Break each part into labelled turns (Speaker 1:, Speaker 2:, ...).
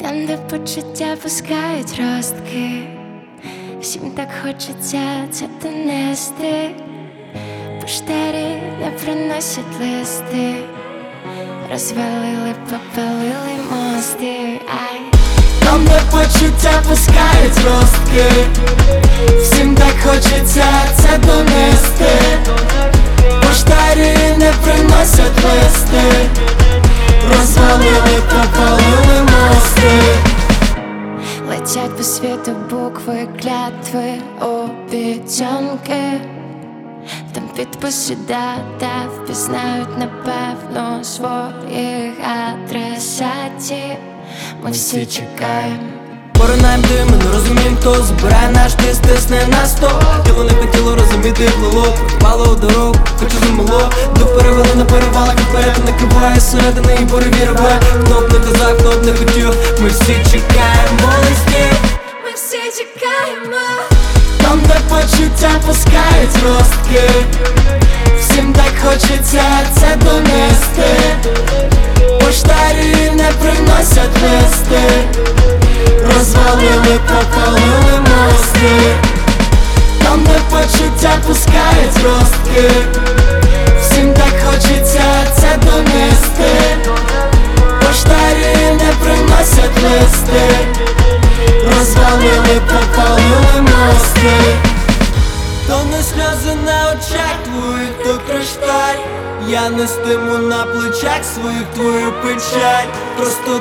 Speaker 1: Там, де почуття пускають ростки, всім так хочеться це донести. Поштарі не приносять листи, розвалили, попалили мости.
Speaker 2: Там, де почуття пускають ростки, всім так хочеться це донести. Поштарі не приносять листи, розвалили, попалили мости.
Speaker 1: Летять по світу букви, клятви, обіцянки. Там підписи, дата, впізнають напевно своїх адресатів. Ми всі чекаємо.
Speaker 2: Поринаєм дим, ми не розуміємо, хто збирає наш тиск, тисне на сто. Тіло не хотіло розуміти, плило, пропало у дорогу, хочу замило. Дух перевели на перевалах, і вперед накриває середини і пореві рве. Хто б не казав, хто б не хотів, ми всі чекаємо листів.
Speaker 1: Ми всі чекаємо.
Speaker 2: Там, де почуття пускають ростки, всім так хочеться це донести. Поштарі не приносять листи, розвалили, попалили мости. Там, де почуття пускають ростки, всім так хочеться це донести. Поштарі не приносять листи, розвалили, попалили мости. То не сльози на очах твоїх, то кришталь. Я нестиму на плечах своїх твою печаль. Просто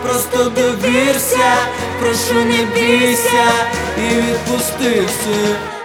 Speaker 2: довірся, прошу не бійся і відпусти все.